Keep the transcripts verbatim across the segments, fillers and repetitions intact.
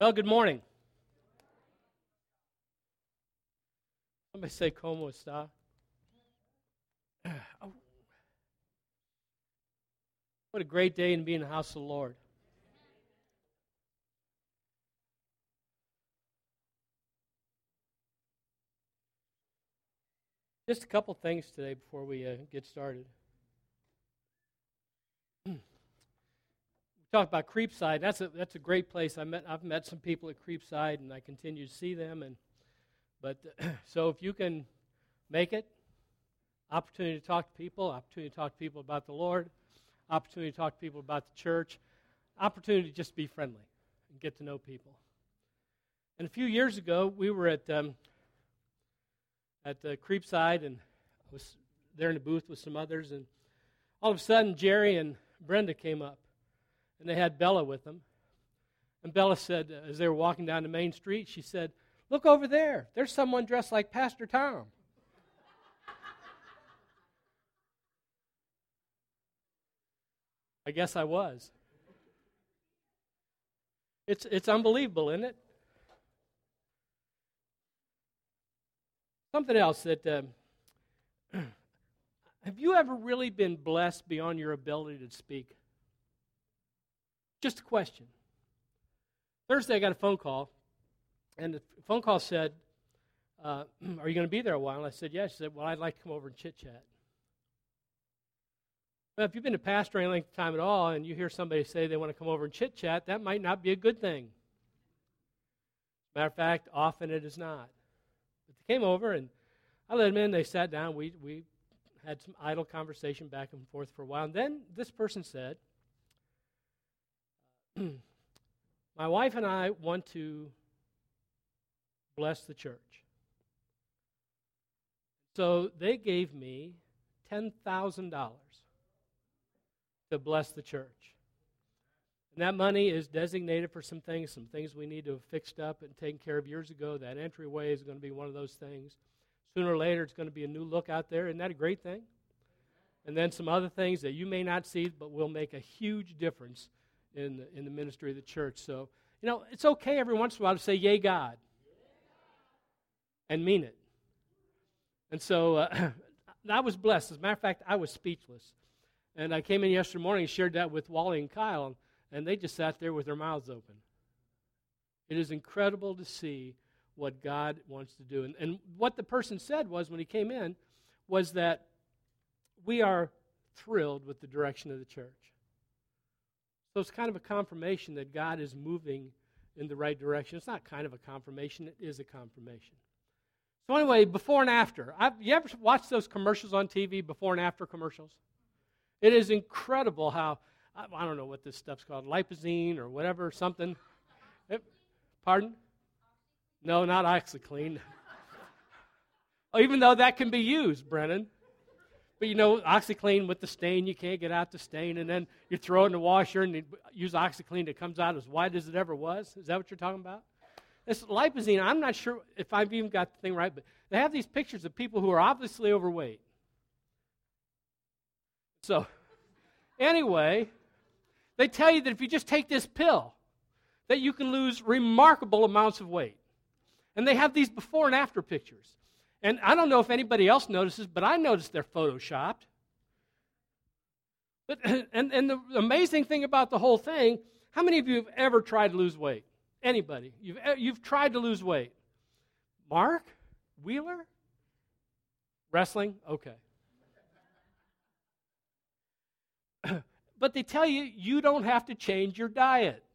Well, good morning. Somebody say como está? Oh. What a great day to be in the house of the Lord. Just a couple things today before we uh, get started. We talked about Creepside. That's a that's a great place. I met I've met some people at Creepside, and I continue to see them. And but so if you can make it, opportunity to talk to people, opportunity to talk to people about the Lord, opportunity to talk to people about the church, opportunity to just be friendly and get to know people. And a few years ago, we were at um, at the Creepside, and I was there in the booth with some others, and all of a sudden, Jerry and Brenda came up, and they had Bella with them. And Bella said, uh, as they were walking down the main street, she said, "Look over there. There's someone dressed like Pastor Tom." I guess I was. It's it's unbelievable, isn't it? Something else that, uh, have you ever really been blessed beyond your ability to speak? Just a question. Thursday I got a phone call, and the phone call said, uh, are you going to be there a while? And I said, yes. She said, well, I'd like to come over and chit-chat. Well, if you've been a pastor any length of time at all, and you hear somebody say they want to come over and chit-chat, that might not be a good thing. Matter of fact, often it is not. But they came over, and I let them in. They sat down. We we had some idle conversation back and forth for a while. And then this person said, my wife and I want to bless the church. So they gave me ten thousand dollars to bless the church. And that money is designated for some things, some things we need to have fixed up and taken care of years ago. That entryway is going to be one of those things. Sooner or later, it's going to be a new look out there. Isn't that a great thing? And then some other things that you may not see, but will make a huge difference in the, in the ministry of the church. So, you know, it's okay every once in a while to say, yay, God, and mean it. And so uh, I was blessed. As a matter of fact, I was speechless. And I came in yesterday morning and shared that with Wally and Kyle, and they just sat there with their mouths open. It is incredible to see what God wants to do. And, and what the person said was, when he came in, was that we are thrilled with the direction of the church. So it's kind of a confirmation that God is moving in the right direction. It's not kind of a confirmation, it is a confirmation. So anyway, before and after. I've, you ever watch those commercials on T V, before and after commercials? It is incredible how, I, I don't know what this stuff's called, lipozene or whatever, something. It, pardon? No, not OxyClean. Oh, even though that can be used, Brennan. But you know, OxyClean with the stain, you can't get out the stain, and then you throw it in the washer and you use OxyClean that comes out as white as it ever was. Is that what you're talking about? This lipozene, I'm not sure if I've even got the thing right, but they have these pictures of people who are obviously overweight. So, anyway, they tell you that if you just take this pill, that you can lose remarkable amounts of weight. And they have these before and after pictures. And I don't know if anybody else notices, but I noticed they're photoshopped. But, and, and the amazing thing about the whole thing, how many of you have ever tried to lose weight? Anybody? You've, you've tried to lose weight. Mark? Wheeler? Wrestling? Okay. But they tell you, you don't have to change your diet.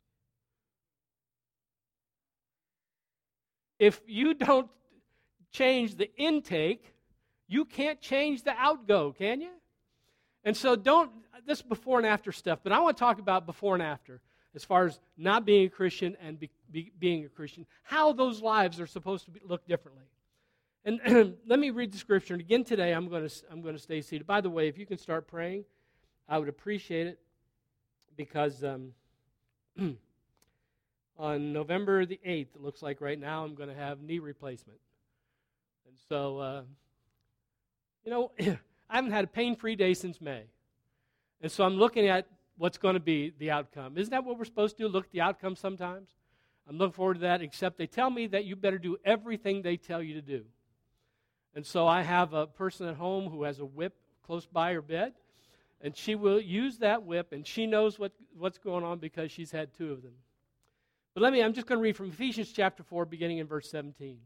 If you don't change the intake, you can't change the outgo, can you? And so don't, this before and after stuff, but I want to talk about before and after, as far as not being a Christian and be, be, being a Christian, how those lives are supposed to be, look differently. And let me read the scripture. And again today, I'm going to I'm going to stay seated. By the way, if you can start praying, I would appreciate it, because um, on November the eighth, it looks like right now, I'm going to have knee replacement. And so, uh, you know, I haven't had a pain-free day since May. And so I'm looking at what's going to be the outcome. Isn't that what we're supposed to do, look at the outcome sometimes? I'm looking forward to that, except they tell me that you better do everything they tell you to do. And so I have a person at home who has a whip close by her bed, and she will use that whip, and she knows what, what's going on because she's had two of them. But let me, I'm just going to read from Ephesians chapter four, beginning in verse seventeen.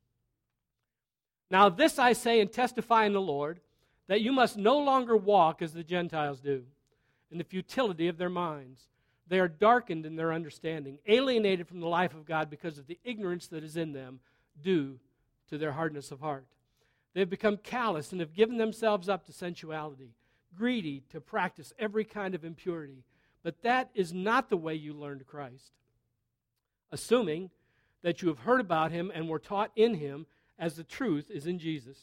Now this I say and testify in the Lord, that you must no longer walk as the Gentiles do, in the futility of their minds. They are darkened in their understanding, alienated from the life of God because of the ignorance that is in them due to their hardness of heart. They have become callous and have given themselves up to sensuality, greedy to practice every kind of impurity. But that is not the way you learned Christ. Assuming that you have heard about him and were taught in him as the truth is in Jesus.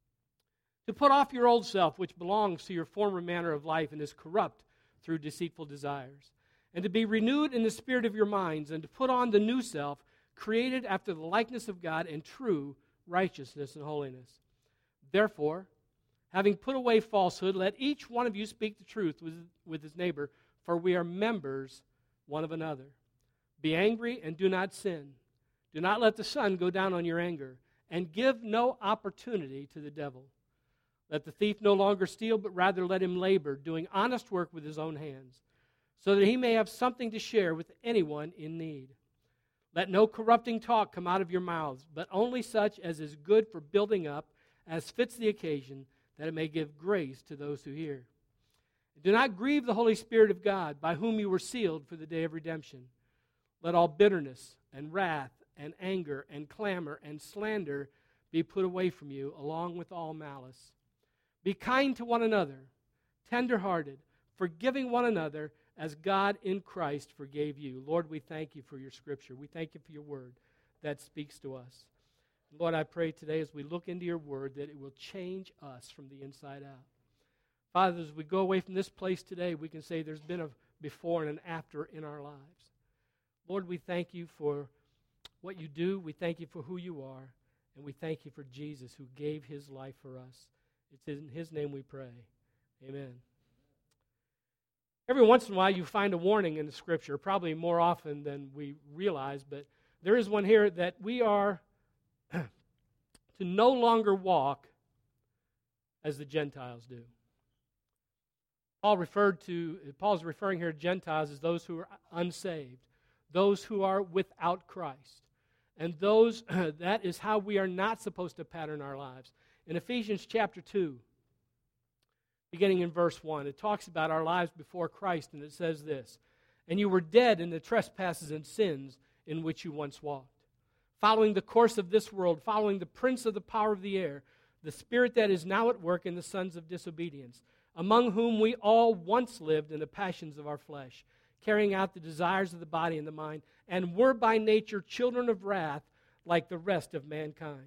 To put off your old self, which belongs to your former manner of life and is corrupt through deceitful desires, and to be renewed in the spirit of your minds, and to put on the new self, created after the likeness of God in true righteousness and holiness. Therefore, having put away falsehood, let each one of you speak the truth with, with his neighbor, for we are members one of another. Be angry and do not sin. Do not let the sun go down on your anger, and give no opportunity to the devil. Let the thief no longer steal, but rather let him labor, doing honest work with his own hands, so that he may have something to share with anyone in need. Let no corrupting talk come out of your mouths, but only such as is good for building up, as fits the occasion, that it may give grace to those who hear. Do not grieve the Holy Spirit of God, by whom you were sealed for the day of redemption. Let all bitterness and wrath and anger and clamor and slander be put away from you, along with all malice. Be kind to one another, tender-hearted, forgiving one another, as God in Christ forgave you. Lord, we thank you for your scripture. We thank you for your word that speaks to us. Lord, I pray today as we look into your word that it will change us from the inside out. Father, as we go away from this place today, we can say there's been a before and an after in our lives. Lord, we thank you for what you do. We thank you for who you are. And we thank you for Jesus who gave his life for us. It's in his name we pray. Amen. Every once in a while you find a warning in the scripture, probably more often than we realize, but there is one here that we are to no longer walk as the Gentiles do. Paul referred to, Paul's referring here to Gentiles as those who are unsaved, those who are without Christ. And those, that is how we are not supposed to pattern our lives. In Ephesians chapter two, beginning in verse one, it talks about our lives before Christ, and it says this, "And you were dead in the trespasses and sins in which you once walked, following the course of this world, following the prince of the power of the air, the spirit that is now at work in the sons of disobedience, among whom we all once lived in the passions of our flesh, carrying out the desires of the body and the mind, and were by nature children of wrath like the rest of mankind."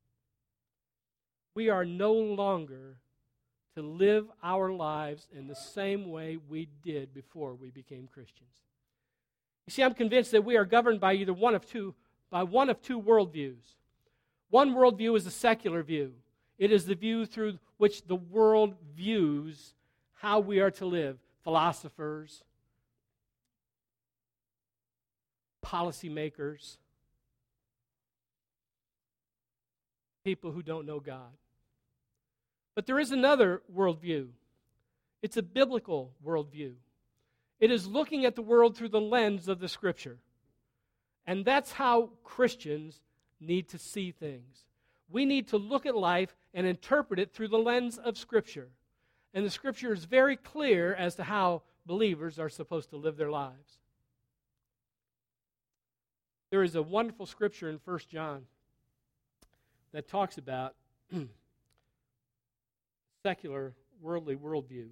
We are no longer to live our lives in the same way we did before we became Christians. You see, I'm convinced that we are governed by either one of two, by one of two worldviews. One worldview is a secular view. It is the view through which the world views how we are to live. Philosophers, policymakers, people who don't know God. But there is another worldview. It's a biblical worldview. It is looking at the world through the lens of the Scripture. And that's how Christians need to see things. We need to look at life and interpret it through the lens of Scripture. And the Scripture is very clear as to how believers are supposed to live their lives. There is a wonderful scripture in First John that talks about secular, worldly worldview.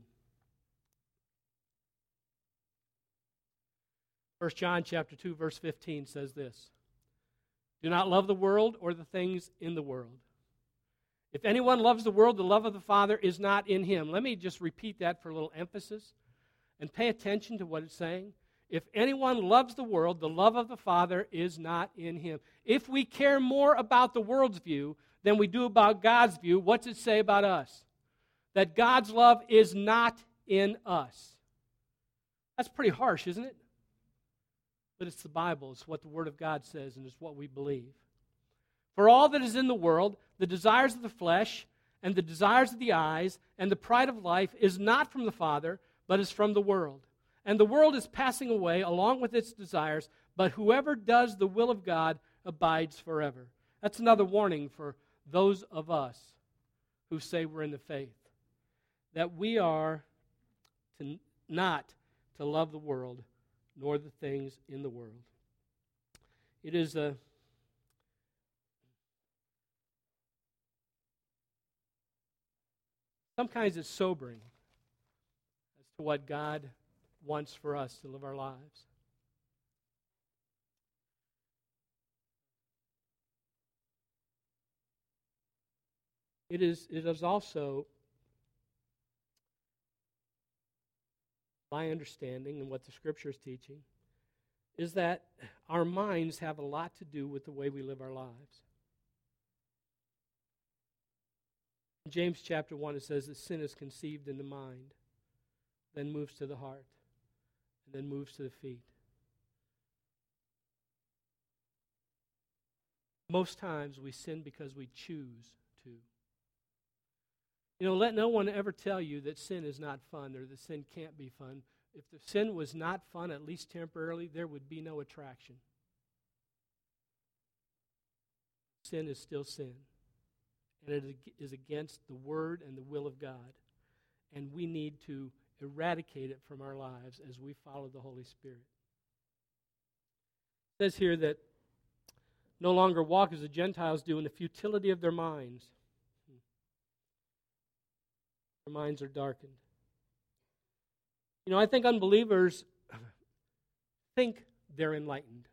First John chapter two, verse fifteen says this, "Do not love the world or the things in the world. If anyone loves the world, the love of the Father is not in him." Let me just repeat that for a little emphasis and pay attention to what it's saying. If anyone loves the world, the love of the Father is not in him. If we care more about the world's view than we do about God's view, what's it say about us? That God's love is not in us. That's pretty harsh, isn't it? but it's the Bible. It's what the Word of God says, and it's what we believe. For all that is in the world, the desires of the flesh, and the desires of the eyes, and the pride of life is not from the Father, but is from the world. And the world is passing away along with its desires, but whoever does the will of God abides forever. That's another warning for those of us who say we're in the faith, that we are to not to love the world, nor the things in the world. It is a sometimes it's sobering as to what God wants for us to live our lives. It is, it is also my understanding and what the Scripture is teaching is that our minds have a lot to do with the way we live our lives. In James chapter one, it says that sin is conceived in the mind, then moves to the heart, and then moves to the feet. Most times we sin because we choose to. You know, let no one ever tell you that sin is not fun or that sin can't be fun. If the sin was not fun, at least temporarily, there would be no attraction. Sin is still sin. And it is against the Word and the will of God. And we need to eradicate it from our lives as we follow the Holy Spirit. It says here that no longer walk as the Gentiles do in the futility of their minds. Their minds are darkened. You know, I think unbelievers think they're enlightened.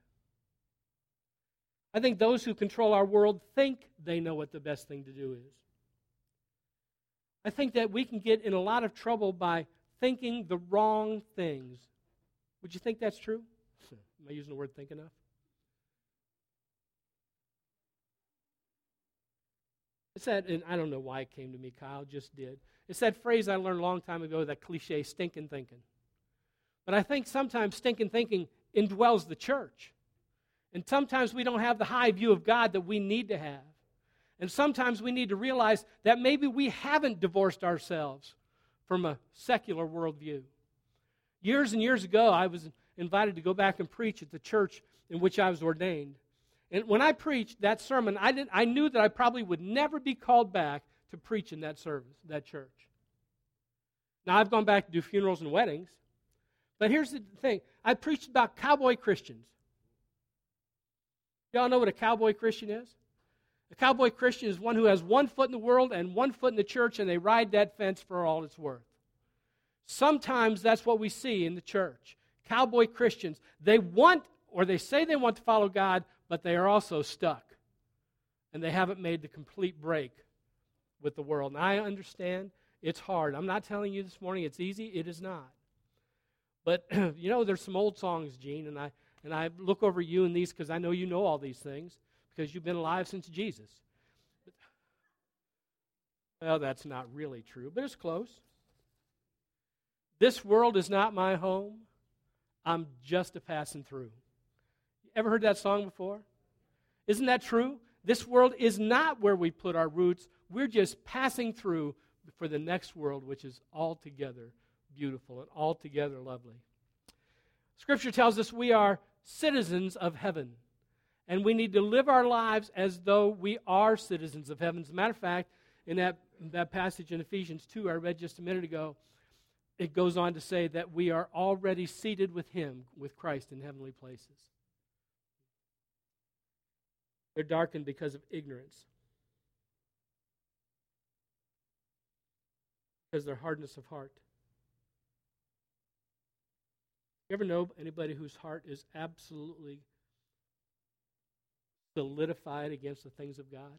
I think those who control our world think they know what the best thing to do is. I think that we can get in a lot of trouble by thinking the wrong things. Would you think that's true? Am I using the word think enough? It's that, and I don't know why it came to me, Kyle, just did. It's that phrase I learned a long time ago, that cliche, stinking thinking. But I think sometimes stinking thinking indwells the church. And sometimes we don't have the high view of God that we need to have. And sometimes we need to realize that maybe we haven't divorced ourselves from a secular worldview. Years and years ago, I was invited to go back and preach at the church in which I was ordained. And when I preached that sermon, I didn't, I knew that I probably would never be called back to preach in that service, that church. Now, I've gone back to do funerals and weddings. But here's the thing. I preached about cowboy Christians. Y'all know what a cowboy Christian is? A cowboy Christian is one who has one foot in the world and one foot in the church, and they ride that fence for all it's worth. Sometimes that's what we see in the church. Cowboy Christians, they want, or they say they want to follow God, but they are also stuck. And they haven't made the complete break with the world. And I understand it's hard. I'm not telling you this morning it's easy. It is not. But, you know, there's some old songs, Gene, and I and I look over you and these because I know you know all these things because you've been alive since Jesus. Well, that's not really true, but it's close. This world is not my home. I'm just a passing through. Ever heard that song before? Isn't that true? This world is not where we put our roots. We're just passing through for the next world, which is altogether beautiful and altogether lovely. Scripture tells us we are citizens of heaven, and we need to live our lives as though we are citizens of heaven. As a matter of fact, in that, that passage in Ephesians two I read just a minute ago, it goes on to say that we are already seated with Him, with Christ, in heavenly places. They're darkened because of ignorance, because of their hardness of heart. You ever know anybody whose heart is absolutely solidified against the things of God?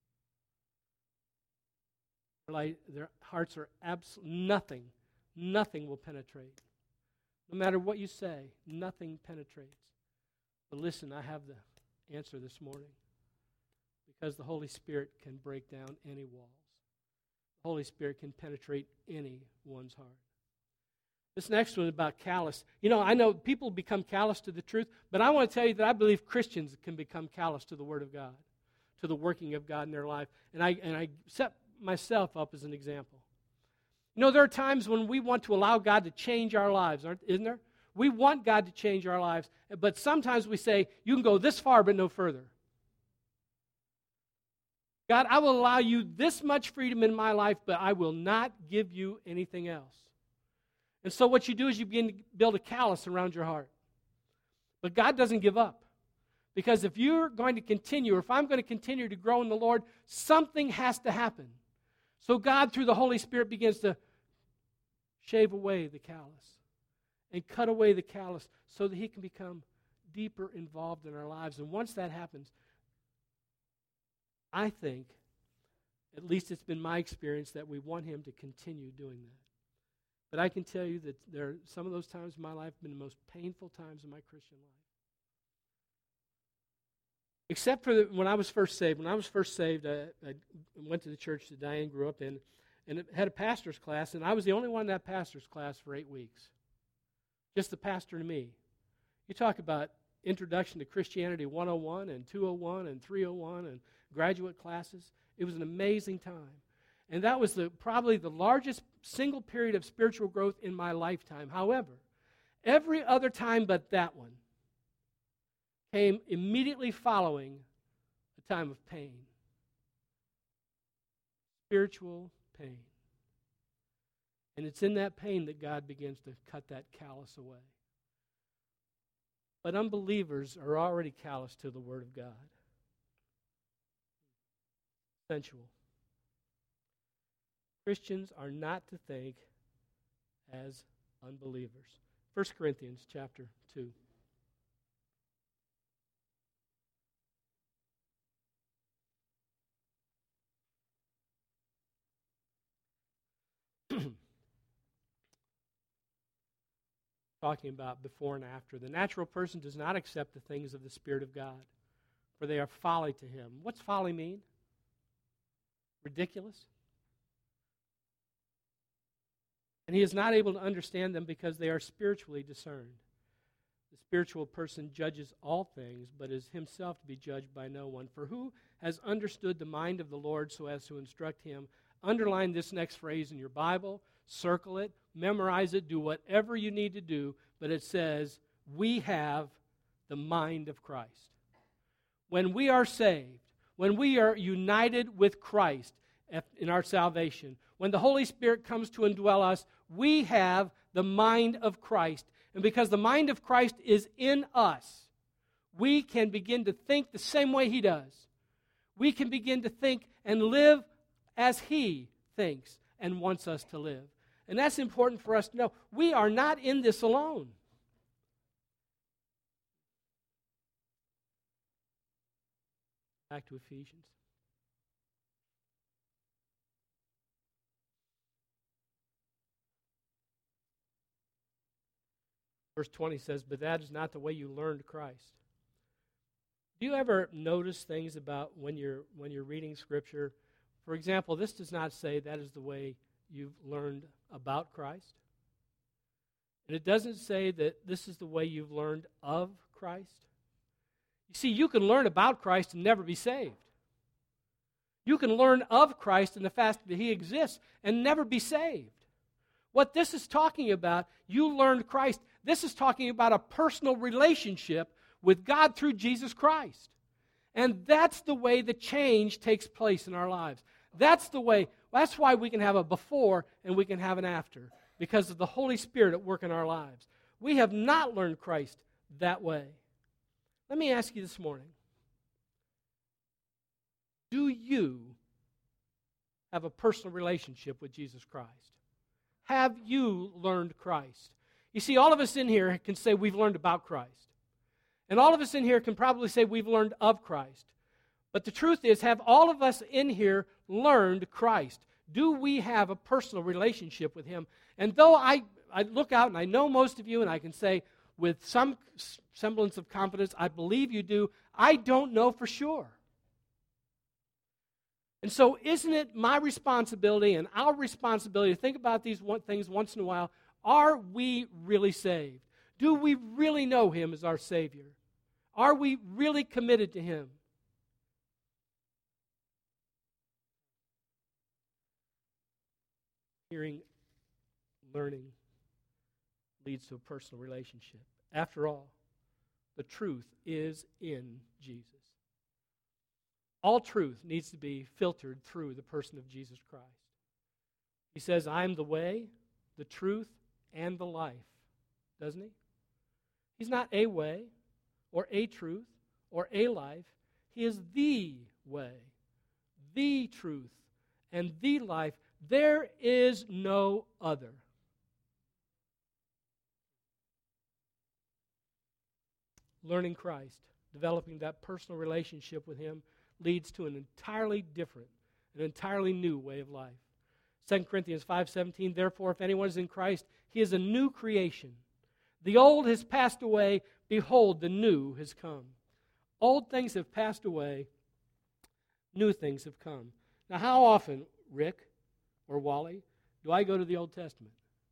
Like their hearts are absolutely nothing, nothing will penetrate. No matter what you say, nothing penetrates. But listen, I have the answer this morning. Because the Holy Spirit can break down any walls. The Holy Spirit can penetrate anyone's heart. This next one is about callous. You know, I know people become callous to the truth, but I want to tell you that I believe Christians can become callous to the Word of God, to the working of God in their life. And I, and I set myself up as an example. You know, there are times when we want to allow God to change our lives, aren't, isn't there? We want God to change our lives, but sometimes we say, you can go this far but no further. God, I will allow you this much freedom in my life, but I will not give you anything else. And so what you do is you begin to build a callus around your heart. But God doesn't give up. Because if you're going to continue, or if I'm going to continue to grow in the Lord, something has to happen. So God, through the Holy Spirit, begins to shave away the callus and cut away the callus so that He can become deeper involved in our lives. And once that happens, I think, at least it's been my experience, that we want Him to continue doing that. But I can tell you that there are some of those times in my life have been the most painful times in my Christian life. Except for the, when I was first saved. When I was first saved, I, I went to the church that Diane grew up in, and it had a pastor's class, and I was the only one in that pastor's class for eight weeks. Just the pastor and me. You talk about Introduction to Christianity one oh one and two oh one and three oh one and graduate classes. It was an amazing time. And that was the probably the largest single period of spiritual growth in my lifetime. However, every other time but that one came immediately following a time of pain. Spiritual pain. And it's in that pain that God begins to cut that callus away. But unbelievers are already callous to the Word of God. Sensual. Christians are not to think as unbelievers. First Corinthians chapter two. Talking about before and after. The natural person does not accept the things of the Spirit of God, for they are folly to him. What's folly mean? Ridiculous? And he is not able to understand them because they are spiritually discerned. The spiritual person judges all things, but is himself to be judged by no one. For who has understood the mind of the Lord so as to instruct him? Underline this next phrase in your Bible, circle it, memorize it, do whatever you need to do, but it says, we have the mind of Christ. When we are saved, when we are united with Christ in our salvation, when the Holy Spirit comes to indwell us, we have the mind of Christ. And because the mind of Christ is in us, we can begin to think the same way He does. We can begin to think and live as He thinks and wants us to live. And that's important for us to know. We are not in this alone. Back to Ephesians. Verse twenty says, but that is not the way you learned Christ. Do you ever notice things about when you're when you're reading Scripture? For example, this does not say that is the way you've learned about Christ. And it doesn't say that this is the way you've learned of Christ. You see, you can learn about Christ and never be saved. You can learn of Christ and the fact that He exists and never be saved. What this is talking about, you learned Christ. This is talking about a personal relationship with God through Jesus Christ. And that's the way the change takes place in our lives. That's the way, that's why we can have a before and we can have an after, because of the Holy Spirit at work in our lives. We have not learned Christ that way. Let me ask you this morning, do you have a personal relationship with Jesus Christ? Have you learned Christ? You see, all of us in here can say we've learned about Christ. And all of us in here can probably say we've learned of Christ. But the truth is, have all of us in here learned Christ? Do we have a personal relationship with Him? And though I, I look out and I know most of you, and I can say with some semblance of confidence, I believe you do, I don't know for sure. And so isn't it my responsibility and our responsibility to think about these one, things once in a while? Are we really saved? Do we really know Him as our Savior? Are we really committed to Him? Hearing, learning leads to a personal relationship. After all, the truth is in Jesus. All truth needs to be filtered through the person of Jesus Christ. He says, I am the way, the truth, and the life. Doesn't he? He's not a way, or a truth, or a life. He is the way, the truth, and the life. There is no other. Learning Christ, developing that personal relationship with Him, leads to an entirely different, an entirely new way of life. Second Corinthians five seventeen, therefore, if anyone is in Christ, he is a new creation. The old has passed away, behold, the new has come. Old things have passed away, new things have come. Now, how often, Rick or Wally, do I go to the Old Testament?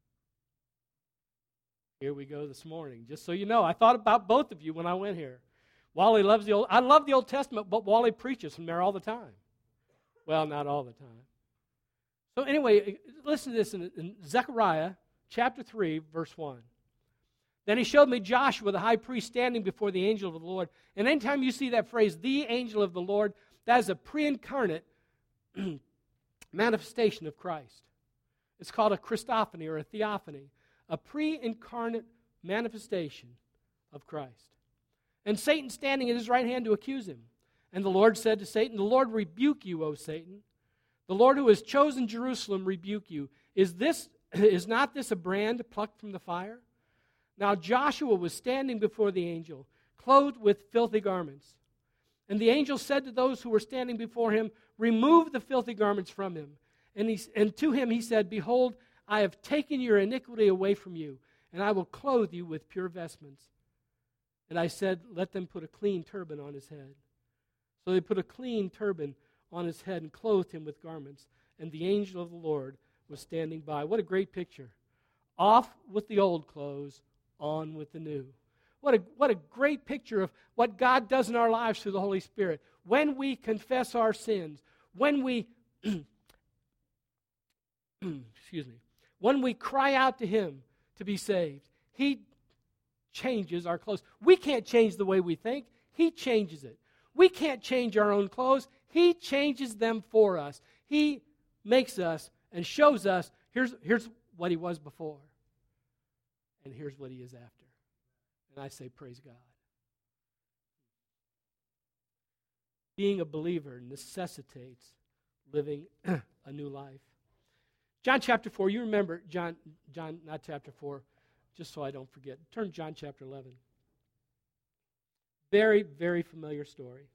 Here we go this morning. Just so you know, I thought about both of you when I went here. Wally loves the Old, I love the Old Testament, but Wally preaches from there all the time. Well, not all the time. So anyway, listen to this in, in Zechariah chapter three, verse one. Then he showed me Joshua, the high priest, standing before the angel of the Lord. And anytime you see that phrase, the angel of the Lord, that is a pre-incarnate manifestation of Christ. It's called a Christophany or a theophany, a pre-incarnate manifestation of Christ. And Satan standing at his right hand to accuse him. And the Lord said to Satan, the Lord rebuke you, O Satan. The Lord who has chosen Jerusalem rebuke you. Is this is not this a brand plucked from the fire? Now Joshua was standing before the angel, clothed with filthy garments. And the angel said to those who were standing before him, remove the filthy garments from him. And, he, and to him he said, behold, I have taken your iniquity away from you, and I will clothe you with pure vestments. And I said, let them put a clean turban on his head. So they put a clean turban on his head and clothed him with garments. And the angel of the Lord was standing by. What a great picture. Off with the old clothes, on with the new. What a, what a great picture of what God does in our lives through the Holy Spirit. When we confess our sins, when we, excuse me, when we cry out to Him to be saved, He changes our clothes. We can't change the way we think. He changes it. We can't change our own clothes. He changes them for us. He makes us and shows us, here's, here's what He was before, and here's what He is after. And I say, praise God. Being a believer necessitates living a new life. John chapter four, you remember, John, John, not chapter four, just so I don't forget. Turn to John chapter eleven. Very, very familiar story.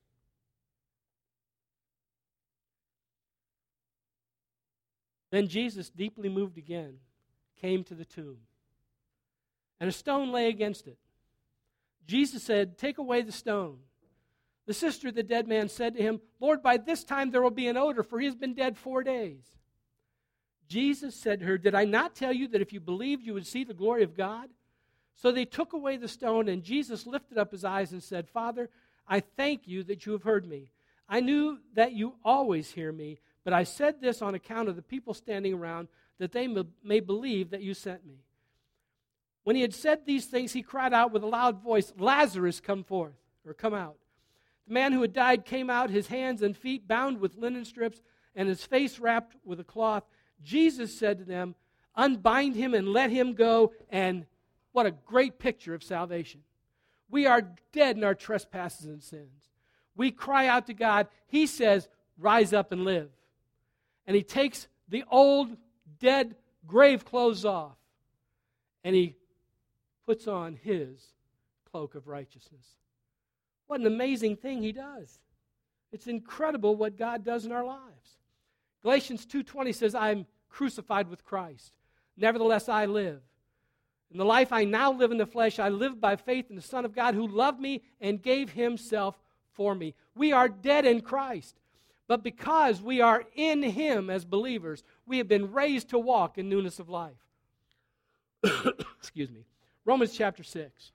Then Jesus, deeply moved again, came to the tomb, and a stone lay against it. Jesus said, take away the stone. The sister of the dead man said to him, Lord, by this time there will be an odor, for he has been dead four days. Jesus said to her, did I not tell you that if you believed you would see the glory of God? So they took away the stone, and Jesus lifted up his eyes and said, Father, I thank you that you have heard me. I knew that you always hear me, but I said this on account of the people standing around, that they may believe that you sent me. When he had said these things, he cried out with a loud voice, Lazarus, come forth, or come out. The man who had died came out, his hands and feet bound with linen strips, and his face wrapped with a cloth. Jesus said to them, unbind him and let him go. And what a great picture of salvation. We are dead in our trespasses and sins. We cry out to God. He says, rise up and live. And he takes the old, dead grave clothes off, and he puts on his cloak of righteousness. What an amazing thing he does. It's incredible what God does in our lives. Galatians two twenty says, I am crucified with Christ. Nevertheless, I live. In the life I now live in the flesh, I live by faith in the Son of God who loved me and gave himself for me. We are dead in Christ. But because we are in Him as believers, we have been raised to walk in newness of life. Excuse me. Romans chapter six.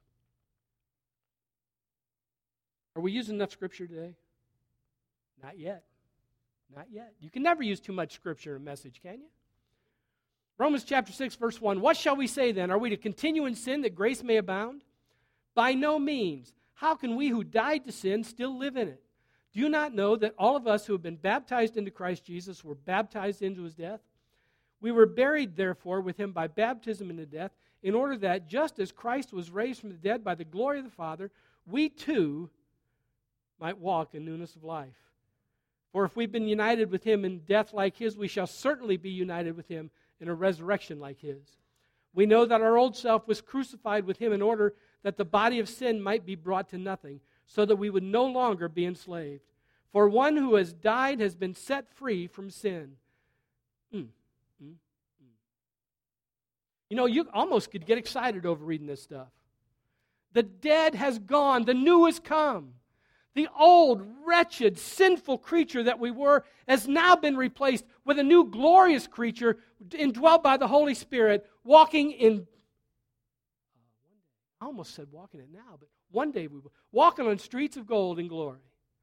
Are we using enough Scripture today? Not yet. Not yet. You can never use too much Scripture in a message, can you? Romans chapter six, verse one. What shall we say then? Are we to continue in sin that grace may abound? By no means. How can we who died to sin still live in it? Do you not know that all of us who have been baptized into Christ Jesus were baptized into his death? We were buried, therefore, with him by baptism into death, in order that, just as Christ was raised from the dead by the glory of the Father, we too might walk in newness of life. For if we've been united with him in death like his, we shall certainly be united with him in a resurrection like his. We know that our old self was crucified with him in order that the body of sin might be brought to nothing, so that we would no longer be enslaved. For one who has died has been set free from sin. Mm, mm, mm. You know, you almost could get excited over reading this stuff. The dead has gone, the new has come. The old, wretched, sinful creature that we were has now been replaced with a new glorious creature indwelt by the Holy Spirit, walking in, I almost said walking it now, but one day we will, walking on streets of gold in glory.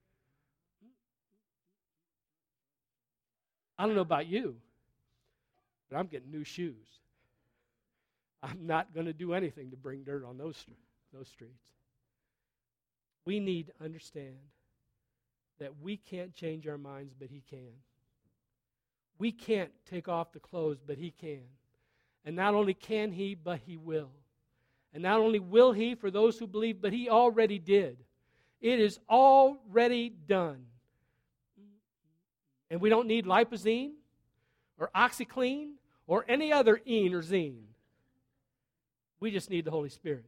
I don't know about you, but I'm getting new shoes. I'm not going to do anything to bring dirt on those, those streets. We need to understand that we can't change our minds, but he can. We can't take off the clothes, but he can. And not only can he, but he will. And not only will he for those who believe, but he already did. It is already done. And we don't need lipozine or OxyClean or any other ene or zine. We just need the Holy Spirit.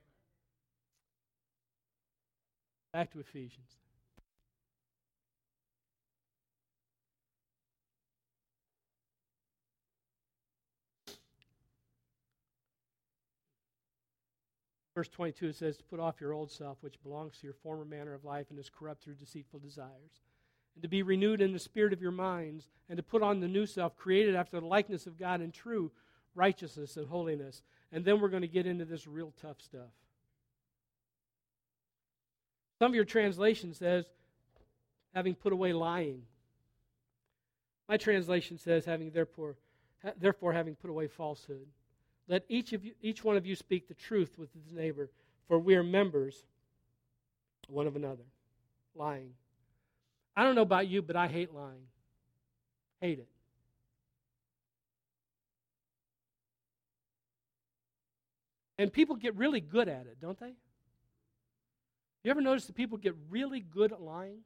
Back to Ephesians. Verse twenty-two, it says, to put off your old self, which belongs to your former manner of life and is corrupt through deceitful desires, and to be renewed in the spirit of your minds, and to put on the new self, created after the likeness of God in true righteousness and holiness. And then we're going to get into this real tough stuff. Some of your translation says, having put away lying. My translation says, having therefore, ha, therefore having put away falsehood. Let each of you, each one of you speak the truth with his neighbor, for we are members one of another. Lying. I don't know about you, but I hate lying. Hate it. And people get really good at it, don't they? You ever notice that people get really good at lying?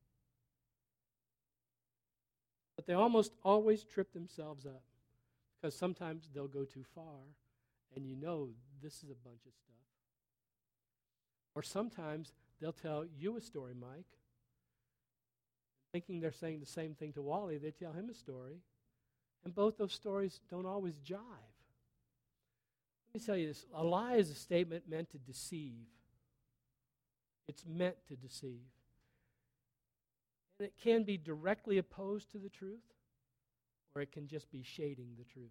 But they almost always trip themselves up. Because sometimes they'll go too far, and you know this is a bunch of stuff. Or sometimes they'll tell you a story, Mike. Thinking they're saying the same thing to Wally, they tell him a story. And both those stories don't always jive. Let me tell you this. A lie is a statement meant to deceive. It's meant to deceive. And it can be directly opposed to the truth, or it can just be shading the truth.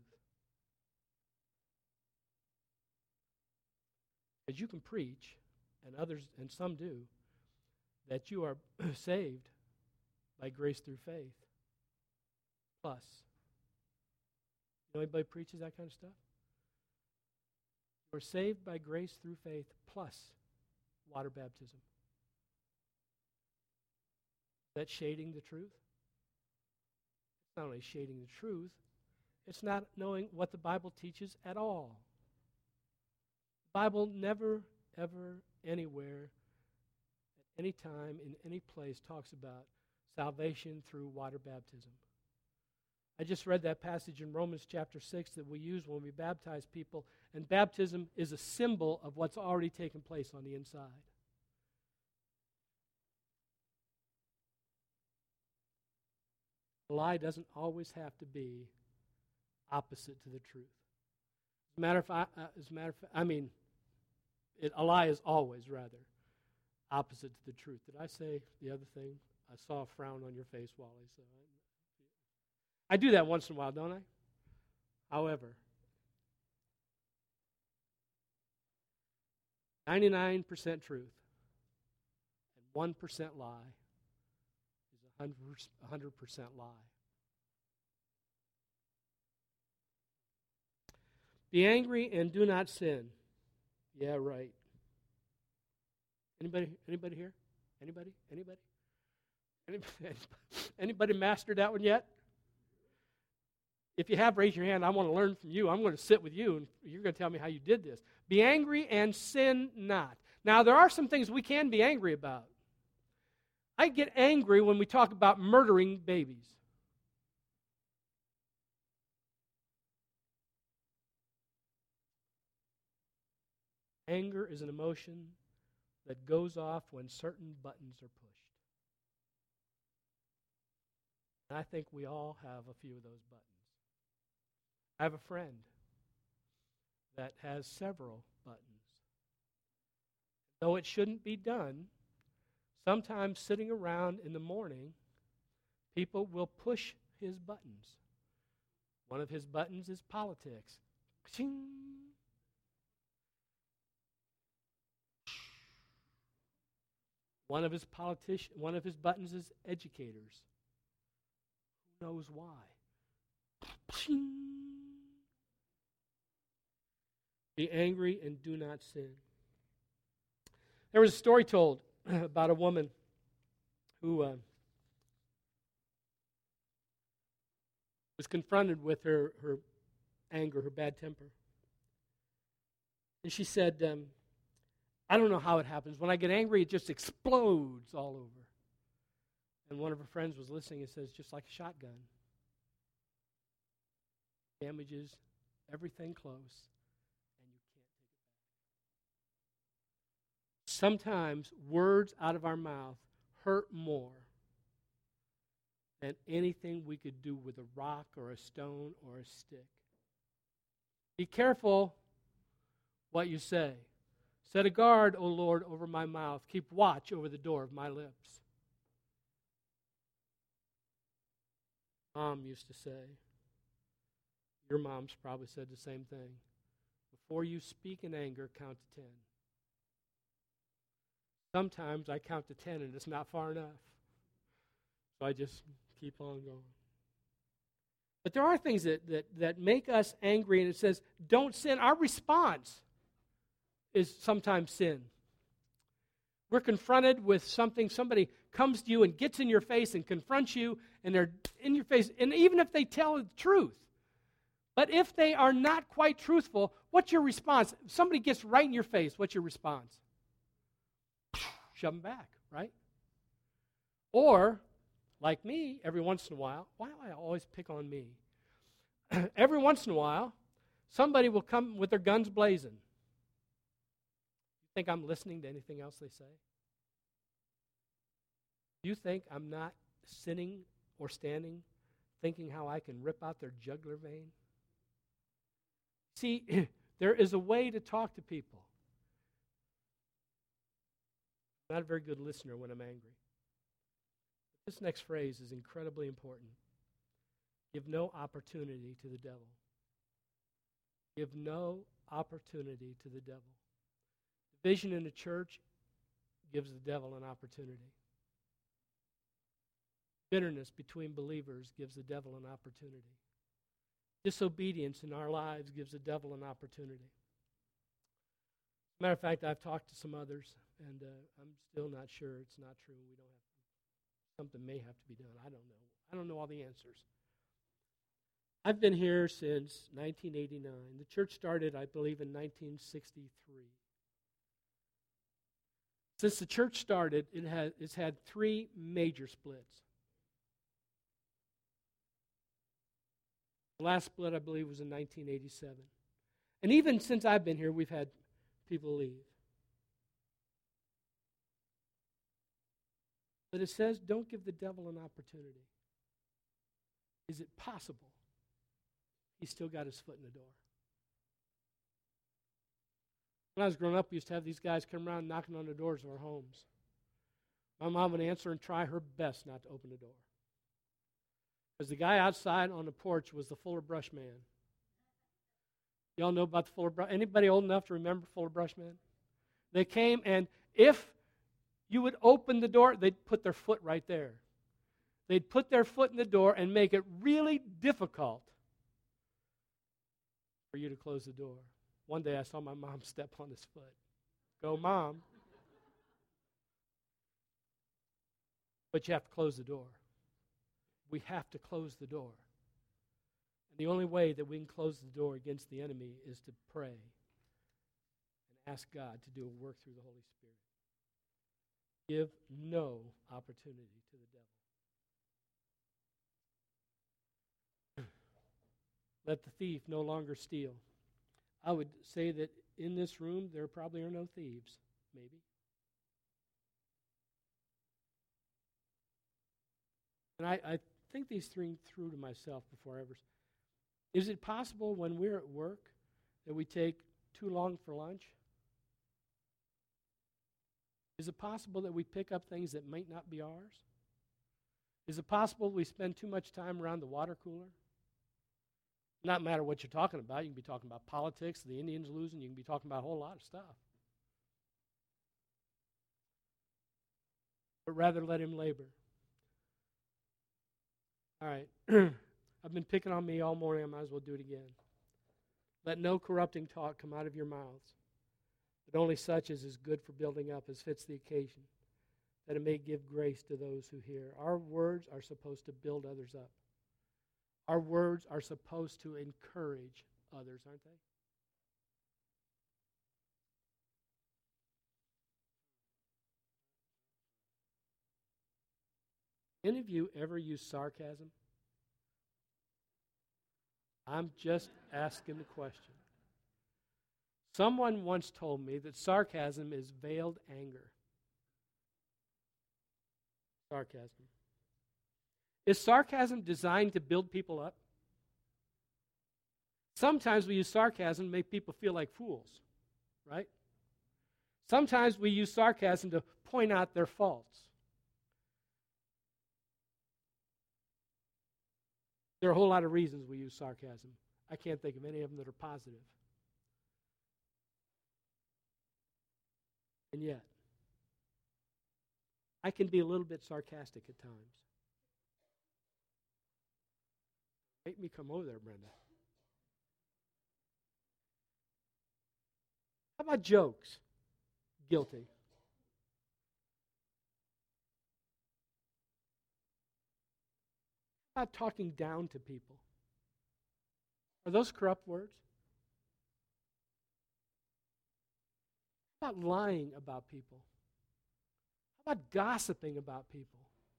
Because you can preach, and others, and some do, that you are saved by grace through faith. Plus. You know anybody preaches that kind of stuff? You're saved by grace through faith plus water baptism. Is that shading the truth? It's not only shading the truth, it's not knowing what the Bible teaches at all. The Bible never, ever, anywhere, at any time, in any place, talks about salvation through water baptism. I just read that passage in Romans chapter six that we use when we baptize people, and baptism is a symbol of what's already taken place on the inside. A lie doesn't always have to be opposite to the truth. As a matter of fact, uh, as a matter of fact, I mean, it, a lie is always rather opposite to the truth. Did I say the other thing? I saw a frown on your face, Wally. So I, I do that once in a while, don't I? However, ninety-nine percent truth and one percent lie is one hundred percent lie. Be angry and do not sin. Yeah, right. Anybody? Anybody here? Anybody? Anybody? Anybody, anybody mastered that one yet? If you have, raise your hand. I want to learn from you. I'm going to sit with you, and you're going to tell me how you did this. Be angry and sin not. Now, there are some things we can be angry about. I get angry when we talk about murdering babies. Anger is an emotion that goes off when certain buttons are pushed. And I think we all have a few of those buttons. I have a friend that has several buttons. Though it shouldn't be done, sometimes sitting around in the morning, people will push his buttons. One of his buttons is politics. Ching. One of his politician, one of his buttons is educators. Who knows why? Ching. Be angry and do not sin. There was a story told about a woman who uh, was confronted with her, her anger, her bad temper. And she said, um, I don't know how it happens. When I get angry, it just explodes all over. And one of her friends was listening and says, just like a shotgun. Damages everything close, and you can't take it back. Sometimes words out of our mouth hurt more than anything we could do with a rock or a stone or a stick. Be careful what you say. Set a guard, O Lord, over my mouth. Keep watch over the door of my lips. Mom used to say, your mom's probably said the same thing. Before you speak in anger, count to ten. Sometimes I count to ten and it's not far enough. So I just keep on going. But there are things that, that, that make us angry, and it says, don't sin. Our response is sometimes sin. We're confronted with something, somebody comes to you and gets in your face and confronts you, and they're in your face, and even if they tell the truth, but if they are not quite truthful, what's your response? If somebody gets right in your face, what's your response? Shove them back, right? Or, like me, every once in a while, why do I always pick on me? Every once in a while, somebody will come with their guns blazing. You think I'm listening to anything else they say? Do you think I'm not sitting or standing thinking how I can rip out their jugular vein? See, there is a way to talk to people. I'm not a very good listener when I'm angry. This next phrase is incredibly important. Give no opportunity to the devil. Give no opportunity to the devil. Division in the church gives the devil an opportunity. Bitterness between believers gives the devil an opportunity. Disobedience in our lives gives the devil an opportunity. As a matter of fact, I've talked to some others, and uh, I'm still not sure it's not true. We don't have to, something may have to be done. I don't know. I don't know all the answers. I've been here since nineteen eighty-nine. The church started, I believe, in nineteen sixty-three. Since the church started, it has it's had three major splits. The last split, I believe, was in nineteen eighty-seven. And even since I've been here, we've had people leave. But it says, don't give the devil an opportunity. Is it possible he's still got his foot in the door? When I was growing up, we used to have these guys come around knocking on the doors of our homes. My mom would answer and try her best not to open the door. Because the guy outside on the porch was the Fuller Brush Man. Y'all know about the Fuller Brush? Anybody old enough to remember Fuller Brush Man? They came, and if you would open the door, they'd put their foot right there. They'd put their foot in the door and make it really difficult for you to close the door. One day I saw my mom step on his foot. Go, Mom. But you have to close the door. We have to close the door. And the only way that we can close the door against the enemy is to pray and ask God to do a work through the Holy Spirit. Give no opportunity to the devil. Let the thief no longer steal. I would say that in this room there probably are no thieves, maybe. And I, I think these things through to myself before I ever. Is it possible when we're at work that we take too long for lunch? Is it possible that we pick up things that might not be ours? Is it possible we spend too much time around the water cooler? Not matter what you're talking about. You can be talking about politics, the Indians losing. You can be talking about a whole lot of stuff. But rather let him labor. All right. I've been picking on me all morning. I might as well do it again. Let no corrupting talk come out of your mouths, but only such as is good for building up, as fits the occasion, that it may give grace to those who hear. Our words are supposed to build others up. Our words are supposed to encourage others, aren't they? Any of you ever use sarcasm? I'm just asking the question. Someone once told me that sarcasm is veiled anger. Sarcasm. Is sarcasm designed to build people up? Sometimes we use sarcasm to make people feel like fools, right? Sometimes we use sarcasm to point out their faults. There are a whole lot of reasons we use sarcasm. I can't think of any of them that are positive. And yet, I can be a little bit sarcastic at times. Make me come over there, Brenda. How about jokes? Guilty. How about talking down to people? Are those corrupt words? How about lying about people? How about gossiping about people?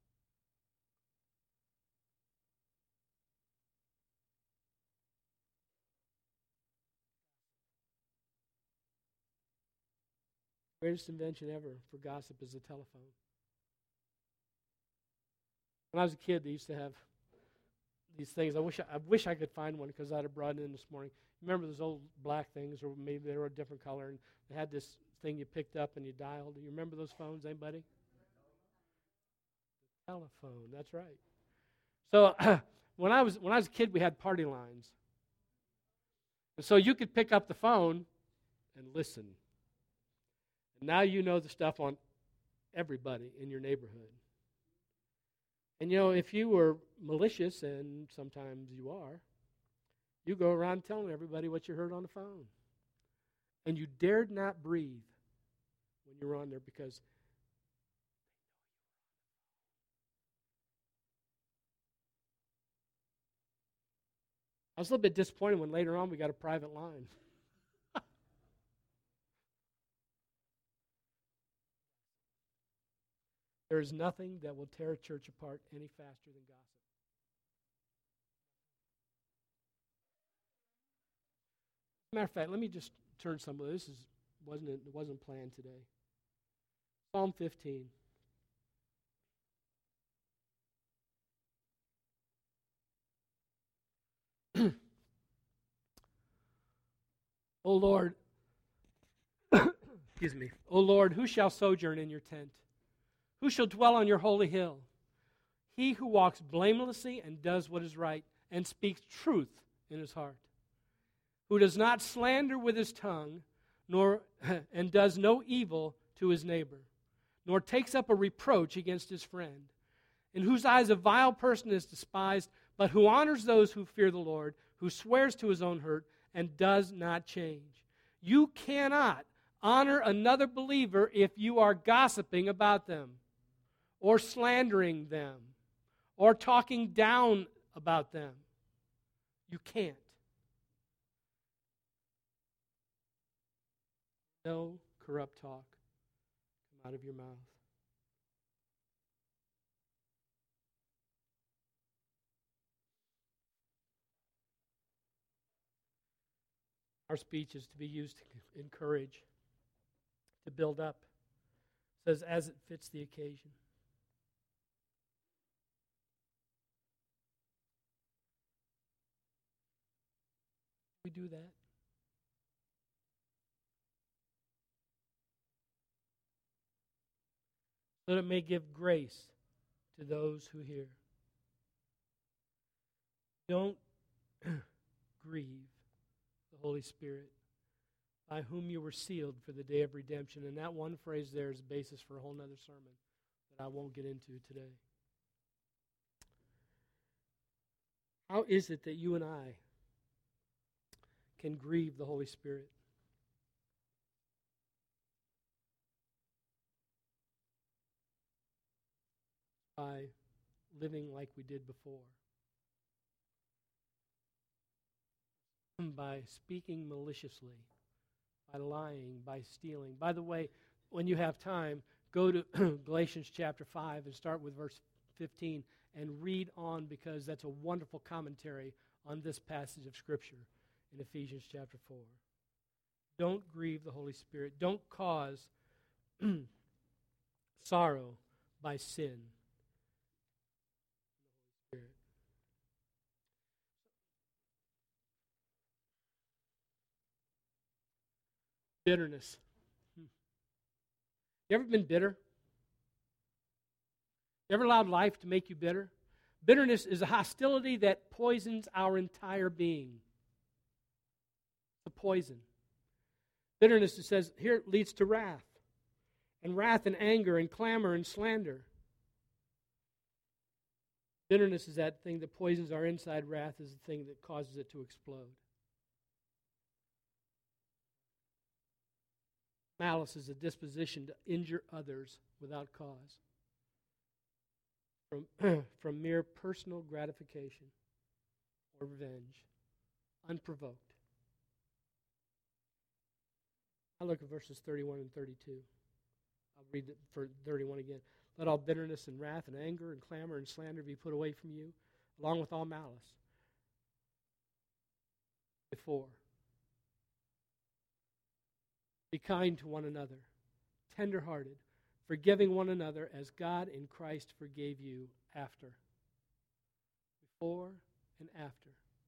The greatest invention ever for gossip is the telephone. When I was a kid, they used to have these things. I wish I, I wish I could find one because I'd have brought it in this morning. Remember those old black things, or maybe they were a different color, and they had this thing you picked up and you dialed. Do you remember those phones? Anybody? Telephone. That's right. So when I was when I was a kid, we had party lines, and so you could pick up the phone and listen. And now you know the stuff on everybody in your neighborhood. And you know, if you were malicious, and sometimes you are, you go around telling everybody what you heard on the phone. And you dared not breathe when you were on there because I was a little bit disappointed when later on we got a private line. There is nothing that will tear a church apart any faster than gossip. Matter of fact, let me just turn some of this. Is wasn't it wasn't planned today. Psalm fifteen. O Lord, excuse me. O Lord, who shall sojourn in your tent? Who shall dwell on your holy hill? He who walks blamelessly and does what is right and speaks truth in his heart, who does not slander with his tongue, nor and does no evil to his neighbor, nor takes up a reproach against his friend, in whose eyes a vile person is despised, but who honors those who fear the Lord, who swears to his own hurt, and does not change. You cannot honor another believer if you are gossiping about them, or slandering them, or talking down about them. You can't. No corrupt talk come out of your mouth. Our speech is to be used to encourage, to build up. It says, as it fits the occasion. We do that. So that it may give grace to those who hear. Don't grieve the Holy Spirit, by whom you were sealed for the day of redemption. And that one phrase there is the basis for a whole other sermon that I won't get into today. How is it that you and I can grieve the Holy Spirit? By living like we did before. By speaking maliciously, by lying, by stealing. By the way, when you have time, go to Galatians chapter five and start with verse fifteen and read on, because that's a wonderful commentary on this passage of Scripture in Ephesians chapter four. Don't grieve the Holy Spirit. Don't cause sorrow by sin. Bitterness. You ever been bitter? You ever allowed life to make you bitter? Bitterness is a hostility that poisons our entire being. It's a poison. Bitterness, it says here, leads to wrath. And wrath and anger and clamor and slander. Bitterness is that thing that poisons our inside. Wrath is the thing that causes it to explode. Malice is a disposition to injure others without cause, from, from mere personal gratification or revenge, unprovoked. I look at verses thirty-one and thirty-two. I'll read it for thirty-one again. Let all bitterness and wrath and anger and clamor and slander be put away from you, along with all malice. Before. Be kind to one another, tender-hearted, forgiving one another as God in Christ forgave you. After. Before and after.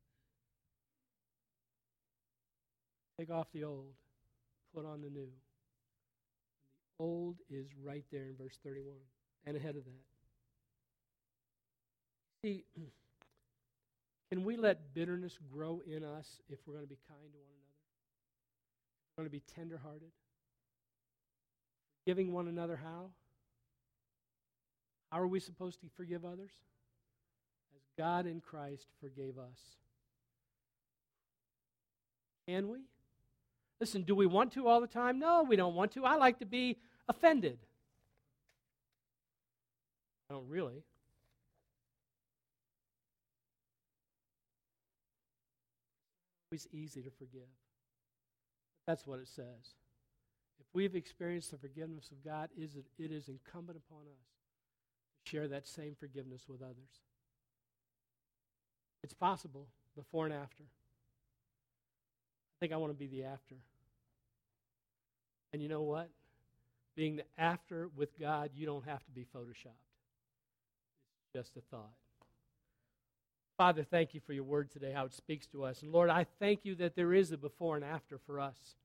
Take off the old, put on the new. The old is right there in verse thirty-one and ahead of that. See, can we let bitterness grow in us if we're going to be kind to one another? We're going to be tender-hearted. Forgiving one another how? How are we supposed to forgive others? As God in Christ forgave us. Can we? Listen, do we want to all the time? No, we don't want to. I like to be offended. I don't really. It's always easy to forgive. That's what it says. If we've experienced the forgiveness of God, is it, it is incumbent upon us to share that same forgiveness with others. It's possible, before and after. I think I want to be the after. And you know what? Being the after with God, you don't have to be photoshopped. It's just a thought. Father, thank you for your word today, how it speaks to us. And Lord, I thank you that there is a before and after for us.